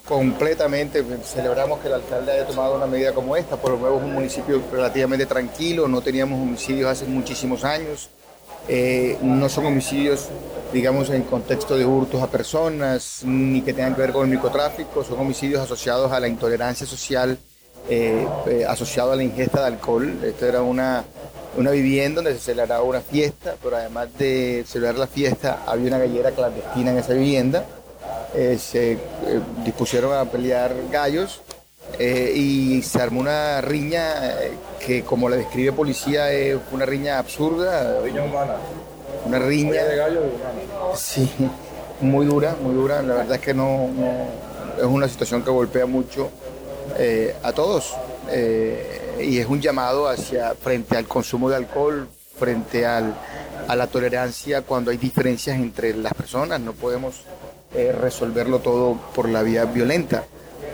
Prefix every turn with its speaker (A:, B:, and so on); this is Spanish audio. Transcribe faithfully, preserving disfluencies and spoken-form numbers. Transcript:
A: Completamente, celebramos que el alcalde haya tomado una medida como esta. Por lo menos es un municipio relativamente tranquilo, no teníamos homicidios hace muchísimos años. Eh, no son homicidios, digamos, en contexto de hurtos a personas, ni que tengan que ver con el microtráfico, son homicidios asociados a la intolerancia social, eh, eh, asociado a la ingesta de alcohol. Esto era una, una vivienda donde se celebraba una fiesta, pero además de celebrar la fiesta, había una gallera clandestina en esa vivienda. Eh, se eh, dispusieron a pelear gallos eh, y se armó una riña eh, que, como la describe policía, es una riña absurda.
B: Riña humana.
A: Una riña.
B: Riña de gallo humana.
A: Sí, muy dura, muy dura. La verdad es que no, no es una situación que golpea mucho eh, a todos eh, y es un llamado hacia frente al consumo de alcohol, frente al, a la tolerancia cuando hay diferencias entre las personas. No podemos eh, resolverlo todo por la vía violenta.